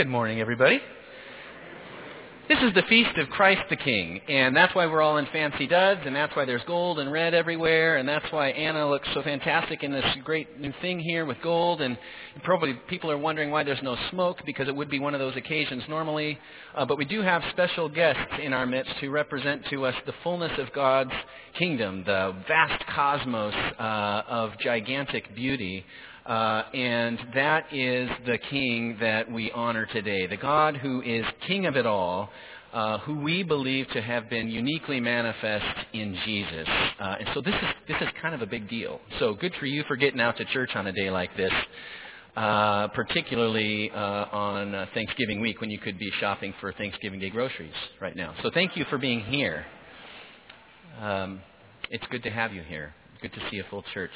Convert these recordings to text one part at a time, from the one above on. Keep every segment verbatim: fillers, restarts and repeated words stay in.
Good morning, everybody. This is the Feast of Christ the King, and that's why we're all in fancy duds, and that's why there's gold and red everywhere, and that's why Anna looks so fantastic in this great new thing here with gold, and probably people are wondering why there's no smoke, because it would be one of those occasions normally, uh, but we do have special guests in our midst who represent to us the fullness of God's kingdom, the vast cosmos uh, of gigantic beauty. Uh, and that is the King that we honor today, the God who is King of it all, uh, who we believe to have been uniquely manifest in Jesus. Uh, and so this is this is kind of a big deal. So good for you for getting out to church on a day like this, uh, particularly uh, on uh, Thanksgiving week when you could be shopping for Thanksgiving Day groceries right now. So thank you for being here. Um, it's good to have you here. Good to see a full church.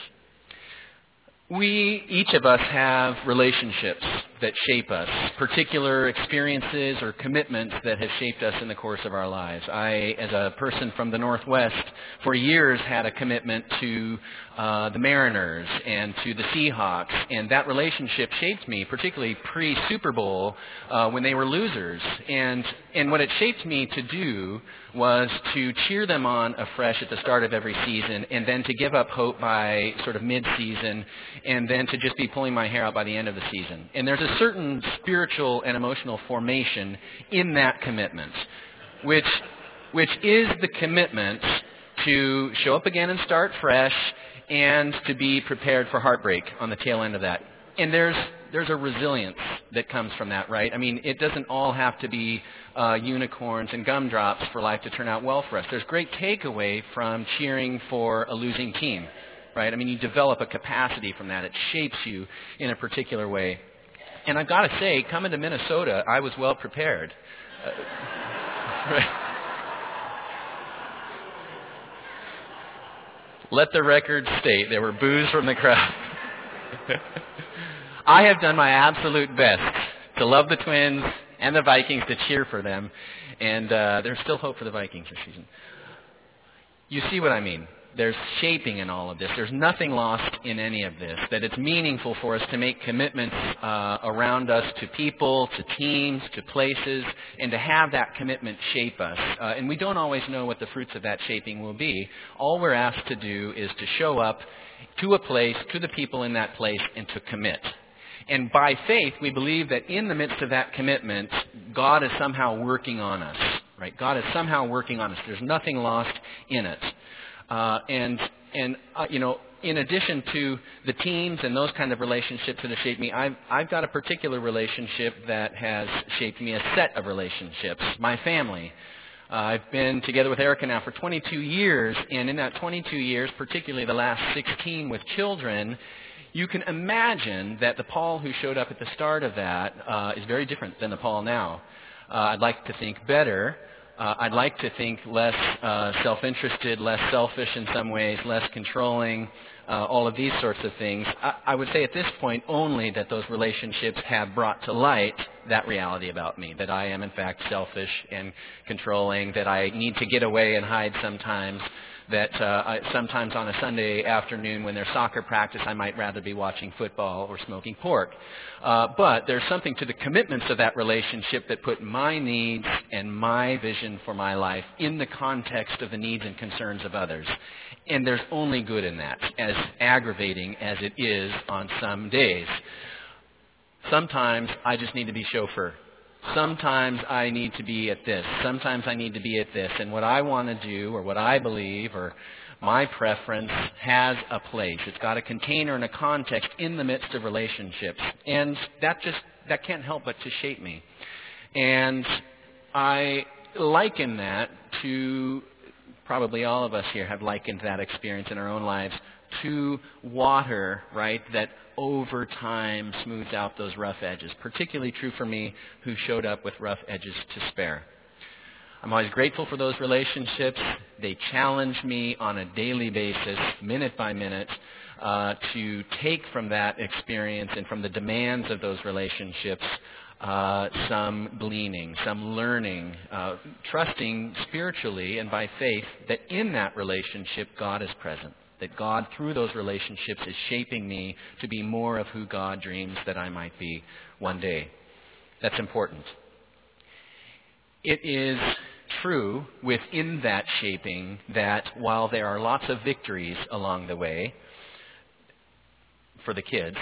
We, each of us, have relationships that shape us, particular experiences or commitments that have shaped us in the course of our lives. I, as a person from the Northwest, for years had a commitment to uh, the Mariners and to the Seahawks, and that relationship shaped me, particularly pre-Super Bowl, uh, when they were losers. And, and what it shaped me to do was to cheer them on afresh at the start of every season, and then to give up hope by sort of mid-season, and then to just be pulling my hair out by the end of the season. And there's a certain spiritual and emotional formation in that commitment, which which is the commitment to show up again and start fresh, and to be prepared for heartbreak on the tail end of that. And there's there's a resilience that comes from that, right? I mean, it doesn't all have to be uh, unicorns and gumdrops for life to turn out well for us. There's great takeaway from cheering for a losing team, right? I mean, you develop a capacity from that. It shapes you in a particular way. And I've got to say, coming to Minnesota, I was well prepared. Uh, right. Let the record state there were boos from the crowd. I have done my absolute best to love the Twins and the Vikings, to cheer for them, and uh, there's still hope for the Vikings this season. You see what I mean? There's shaping in all of this. There's nothing lost in any of this, that it's meaningful for us to make commitments uh, around us to people, to teams, to places, and to have that commitment shape us. Uh, and we don't always know what the fruits of that shaping will be. All we're asked to do is to show up to a place, to the people in that place, and to commit. And by faith, we believe that in the midst of that commitment, God is somehow working on us, right? God is somehow working on us. There's nothing lost in it. Uh, and, and uh, you know, in addition to the teams and those kind of relationships that have shaped me, I've, I've got a particular relationship that has shaped me, a set of relationships, my family. Uh, I've been together with Erica now for twenty-two years, and in that twenty-two years, particularly the last sixteen with children, you can imagine that the Paul who showed up at the start of that uh, is very different than the Paul now. Uh, I'd like to think better. Uh, I'd like to think less uh, self-interested, less selfish in some ways, less controlling, uh, all of these sorts of things. I, I would say at this point only that those relationships have brought to light that reality about me, that I am in fact selfish and controlling, that I need to get away and hide sometimes, that uh, I, sometimes on a Sunday afternoon when there's soccer practice, I might rather be watching football or smoking pork. Uh, but there's something to the commitments of that relationship that put my needs and my vision for my life in the context of the needs and concerns of others. And there's only good in that, as aggravating as it is on some days. Sometimes I just need to be chauffeur. Sometimes I need to be at this. Sometimes I need to be at this. And what I want to do, or what I believe, or my preference has a place. It's got a container and a context in the midst of relationships. And that just, that can't help but to shape me. And I liken that to, probably all of us here have likened that experience in our own lives to water, right, that over time smooths out those rough edges. Particularly true for me, who showed up with rough edges to spare. I'm always grateful for those relationships. They challenge me on a daily basis, minute by minute, uh, to take from that experience and from the demands of those relationships uh, some gleaning, some learning, uh, trusting spiritually and by faith that in that relationship God is present. That God, through those relationships, is shaping me to be more of who God dreams that I might be one day. That's important. It is true within that shaping that while there are lots of victories along the way for the kids,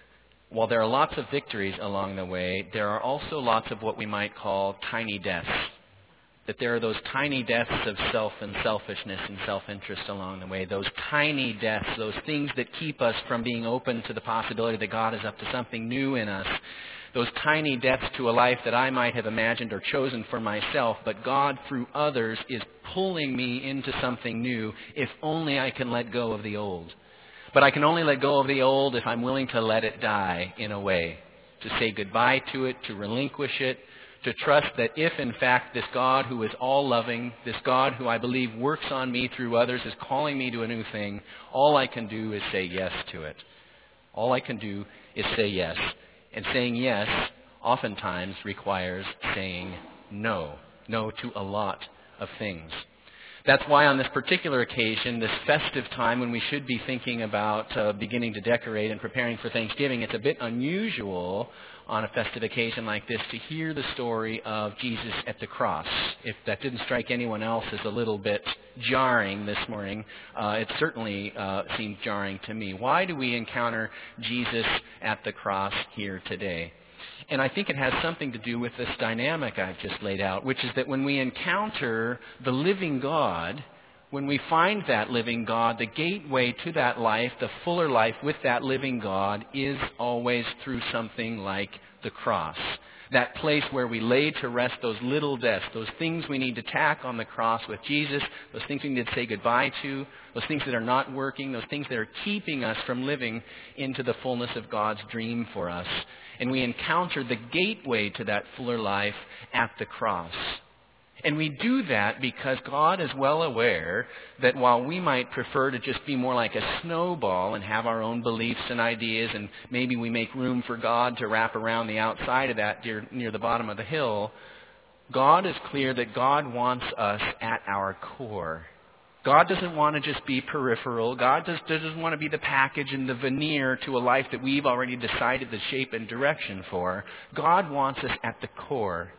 while there are lots of victories along the way, there are also lots of what we might call tiny deaths. That there are those tiny deaths of self and selfishness and self-interest along the way. Those tiny deaths, those things that keep us from being open to the possibility that God is up to something new in us. Those tiny deaths to a life that I might have imagined or chosen for myself, but God, through others, is pulling me into something new if only I can let go of the old. But I can only let go of the old if I'm willing to let it die in a way, to say goodbye to it, to relinquish it, to trust that if in fact this God who is all-loving, this God who I believe works on me through others, is calling me to a new thing, all I can do is say yes to it. All I can do is say yes. And saying yes oftentimes requires saying no. No to a lot of things. That's why on this particular occasion, this festive time when we should be thinking about uh, beginning to decorate and preparing for Thanksgiving, it's a bit unusual on a festive occasion like this to hear the story of Jesus at the cross. If that didn't strike anyone else as a little bit jarring this morning, uh, it certainly uh, seemed jarring to me. Why do we encounter Jesus at the cross here today? And I think it has something to do with this dynamic I've just laid out, which is that when we encounter the living God, when we find that living God, the gateway to that life, the fuller life with that living God, is always through something like the cross. That place where we lay to rest those little deaths, those things we need to tack on the cross with Jesus, those things we need to say goodbye to, those things that are not working, those things that are keeping us from living into the fullness of God's dream for us. And we encounter the gateway to that fuller life at the cross. And we do that because God is well aware that while we might prefer to just be more like a snowball and have our own beliefs and ideas, and maybe we make room for God to wrap around the outside of that near, near the bottom of the hill, God is clear that God wants us at our core. God doesn't want to just be peripheral. God does, doesn't want to be the package and the veneer to a life that we've already decided the shape and direction for. God wants us at the core.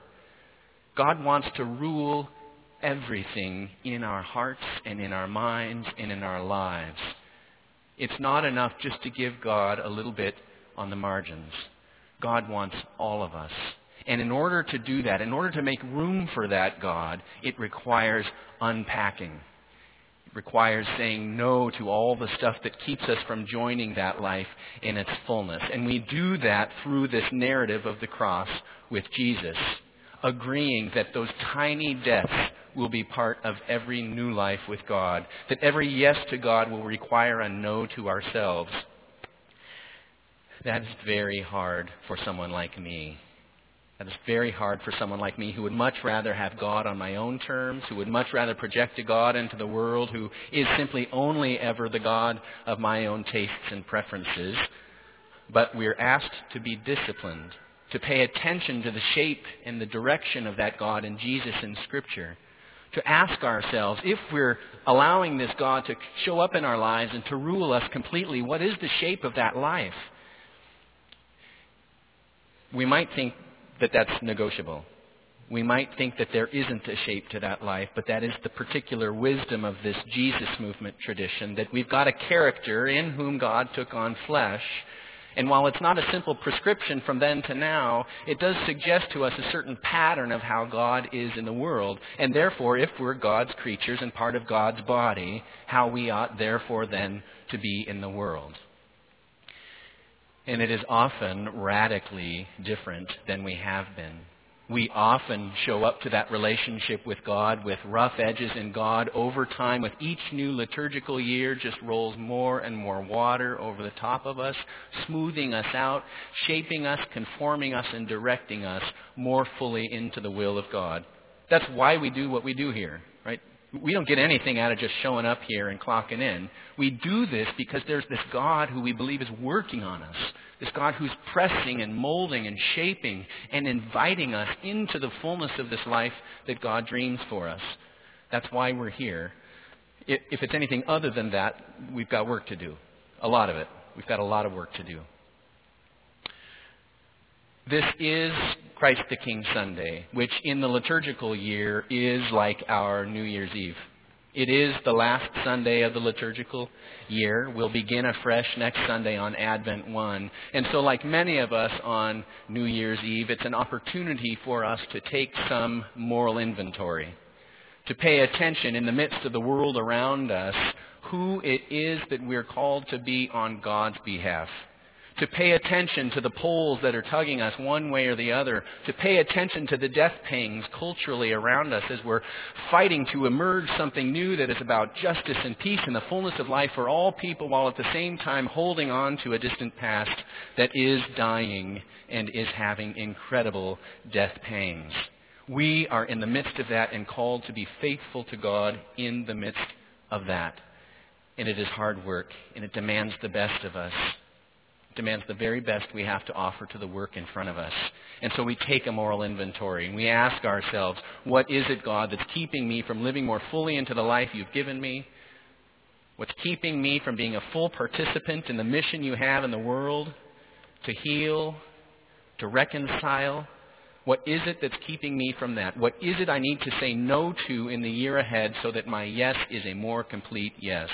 God wants to rule everything in our hearts and in our minds and in our lives. It's not enough just to give God a little bit on the margins. God wants all of us. And in order to do that, in order to make room for that God, it requires unpacking. It requires saying no to all the stuff that keeps us from joining that life in its fullness. And we do that through this narrative of the cross with Jesus, agreeing that those tiny deaths will be part of every new life with God, that every yes to God will require a no to ourselves. That is very hard for someone like me. That is very hard for someone like me who would much rather have God on my own terms, who would much rather project a God into the world, who is simply only ever the God of my own tastes and preferences. But we're asked to be disciplined, to pay attention to the shape and the direction of that God in Jesus in Scripture, to ask ourselves, if we're allowing this God to show up in our lives and to rule us completely, what is the shape of that life? We might think that that's negotiable. We might think that there isn't a shape to that life, but that is the particular wisdom of this Jesus movement tradition, that we've got a character in whom God took on flesh. And while it's not a simple prescription from then to now, it does suggest to us a certain pattern of how God is in the world. And therefore, if we're God's creatures and part of God's body, how we ought therefore then to be in the world. And it is often radically different than we have been. We often show up to that relationship with God with rough edges, and God over time, with each new liturgical year, just rolls more and more water over the top of us, smoothing us out, shaping us, conforming us, and directing us more fully into the will of God. That's why we do what we do here, right? We don't get anything out of just showing up here and clocking in. We do this because there's this God who we believe is working on us. This God who's pressing and molding and shaping and inviting us into the fullness of this life that God dreams for us. That's why we're here. If it's anything other than that, we've got work to do. A lot of it. We've got a lot of work to do. This is Christ the King Sunday, which in the liturgical year is like our New Year's Eve. It is the last Sunday of the liturgical year. We'll begin afresh next Sunday on Advent one. And so like many of us on New Year's Eve, it's an opportunity for us to take some moral inventory, to pay attention in the midst of the world around us, who it is that we're called to be on God's behalf. To pay attention to the poles that are tugging us one way or the other, to pay attention to the death pangs culturally around us as we're fighting to emerge something new that is about justice and peace and the fullness of life for all people, while at the same time holding on to a distant past that is dying and is having incredible death pangs. We are in the midst of that and called to be faithful to God in the midst of that. And it is hard work, and it demands the best of us. Demands the very best we have to offer to the work in front of us. And so we take a moral inventory and we ask ourselves, what is it, God, that's keeping me from living more fully into the life you've given me? What's keeping me from being a full participant in the mission you have in the world to heal, to reconcile? What is it that's keeping me from that? What is it I need to say no to in the year ahead so that my yes is a more complete yes?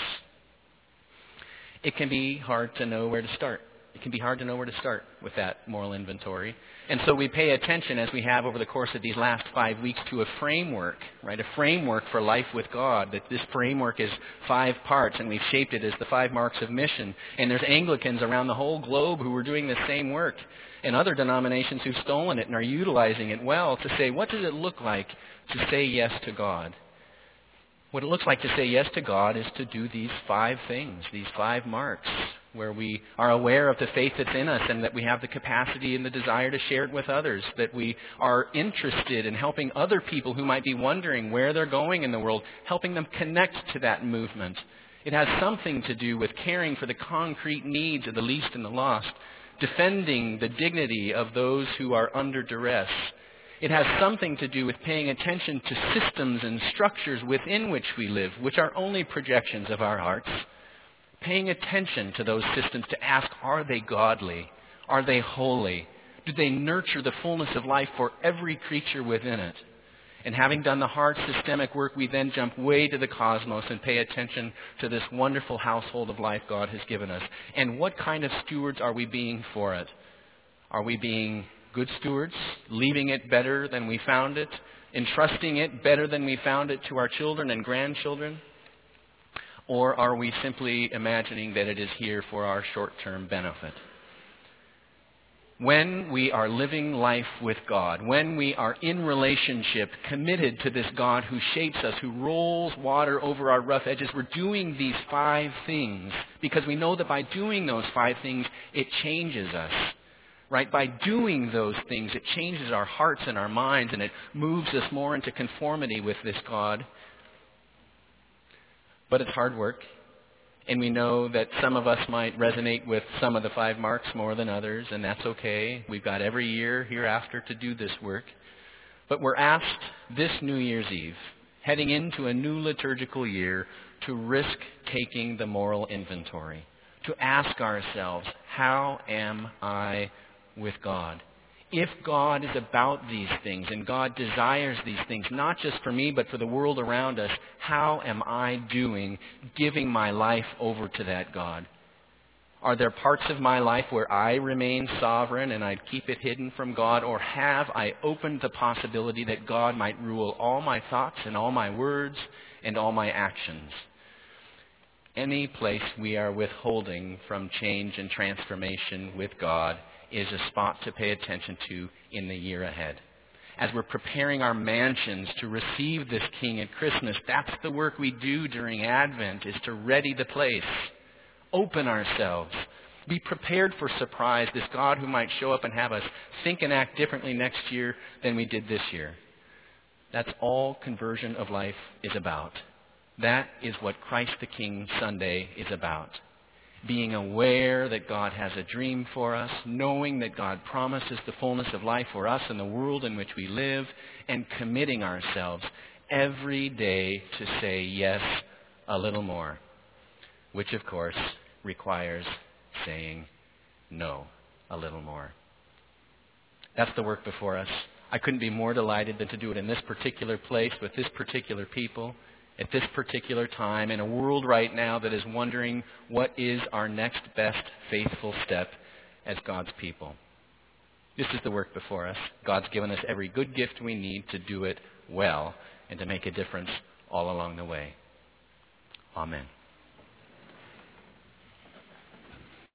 It can be hard to know where to start. It can be hard to know where to start with that moral inventory. And so we pay attention, as we have over the course of these last five weeks, to a framework, right? A framework for life with God. That this framework is five parts, and we've shaped it as the five marks of mission. And there's Anglicans around the whole globe who are doing the same work, and other denominations who've stolen it and are utilizing it well to say, what does it look like to say yes to God? What it looks like to say yes to God is to do these five things, these five marks, where we are aware of the faith that's in us and that we have the capacity and the desire to share it with others, that we are interested in helping other people who might be wondering where they're going in the world, helping them connect to that movement. It has something to do with caring for the concrete needs of the least and the lost, defending the dignity of those who are under duress. It has something to do with paying attention to systems and structures within which we live, which are only projections of our hearts. Paying attention to those systems to ask, are they godly? Are they holy? Do they nurture the fullness of life for every creature within it? And having done the hard systemic work, we then jump way to the cosmos and pay attention to this wonderful household of life God has given us. And what kind of stewards are we being for it? Are we being good stewards, leaving it better than we found it, entrusting it better than we found it to our children and grandchildren? Or are we simply imagining that it is here for our short-term benefit? When we are living life with God, when we are in relationship, committed to this God who shapes us, who rolls water over our rough edges, we're doing these five things because we know that by doing those five things, it changes us. Right? By doing those things, it changes our hearts and our minds, and it moves us more into conformity with this God. But it's hard work, and we know that some of us might resonate with some of the five marks more than others, and that's okay. We've got every year hereafter to do this work. But we're asked this New Year's Eve, heading into a new liturgical year, to risk taking the moral inventory, to ask ourselves, how am I with God? If God is about these things and God desires these things, not just for me but for the world around us, how am I doing giving my life over to that God? Are there parts of my life where I remain sovereign and I keep it hidden from God? Or have I opened the possibility that God might rule all my thoughts and all my words and all my actions? Any place we are withholding from change and transformation with God is a spot to pay attention to in the year ahead. As we're preparing our mansions to receive this King at Christmas, that's the work we do during Advent, is to ready the place, open ourselves, be prepared for surprise, this God who might show up and have us think and act differently next year than we did this year. That's all conversion of life is about. That is what Christ the King Sunday is about. Being aware that God has a dream for us, knowing that God promises the fullness of life for us and the world in which we live, and committing ourselves every day to say yes a little more, which of course requires saying no a little more. That's the work before us. I couldn't be more delighted than to do it in this particular place, with this particular people, at this particular time, in a world right now that is wondering what is our next best faithful step as God's people. This is the work before us. God's given us every good gift we need to do it well and to make a difference all along the way. Amen.